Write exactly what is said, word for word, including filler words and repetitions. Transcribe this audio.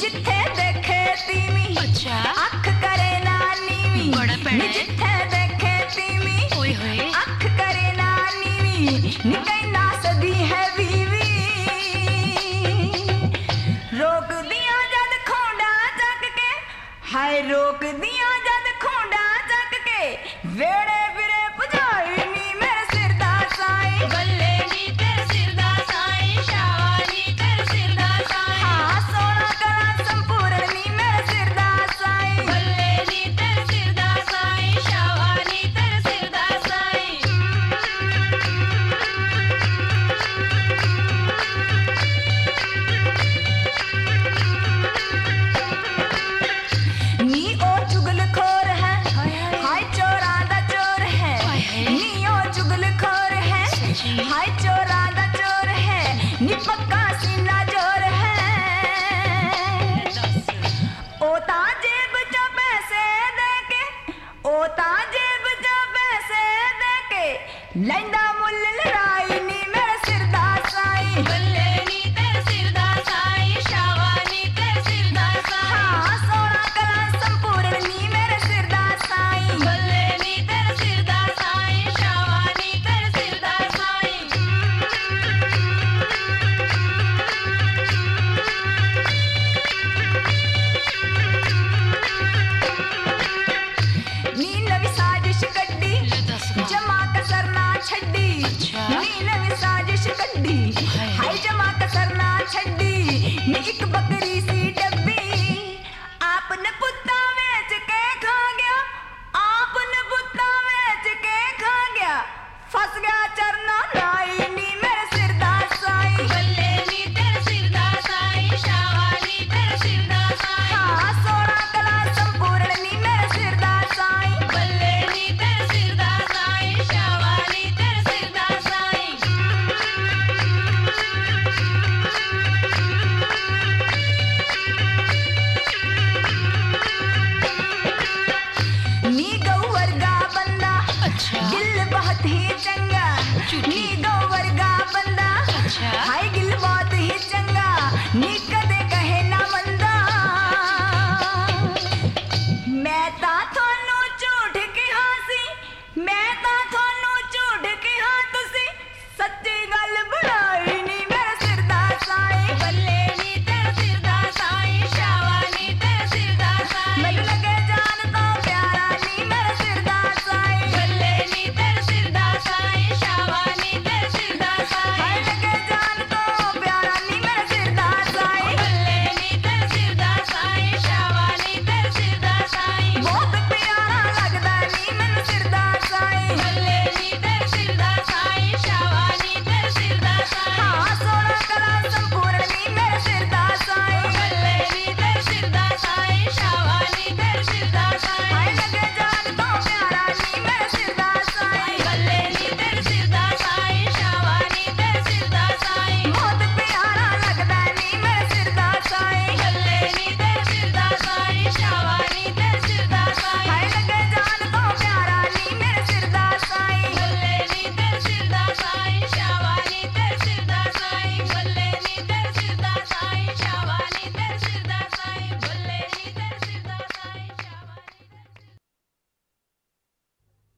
जिथे देखे तीमी अच्छा अख करे ना नीवी बड़ा पैड़ा नी जिथे देखे तीमी ओए होए अख करे ना नीवी नी कई ना सदी है बीवी रोक दिया जद खोंडा चक के हाय रोक दिया जद खोंडा चक के वेड़े फिरे पुजाई नी मेरे सिर दा साई बल्ले नी तेरे सिर दा साई शावा नी तेरे सिर दा साई हाँ सोना कला संपूर्ण नी मेरे सिर दा साई बल्ले नी तेरे सिर दा साई शावा नी तेरे सिर दा साई नी ओ चुगलखोर है हाय चोरा दा चोर है नी ओ चुगलखोर है हाय चोरा दा चोर है नी पक्का सीना जोर है ओ ता जेब च पैसे दे के ओ ता जेब च पैसे दे के लैंदा मुल लड़ाई नी मेरे सिर दा साई बल्ले नी तेरे सिर दा साई शावा नी तेरे सिर दा साई हाँ सोना कला संपूर्ण नी मेरे सिर दा साई बल्ले नी तेरे सिर दा साई शावा नी तेरे सिर दा साई नी नवी साजिश कड्डी ले दस मां जमा कसर ना छड्डी अच्छा। नी नवी साजिश कड्डी हाय। हाय जमा कसर ना छड्डी नी एक बकरी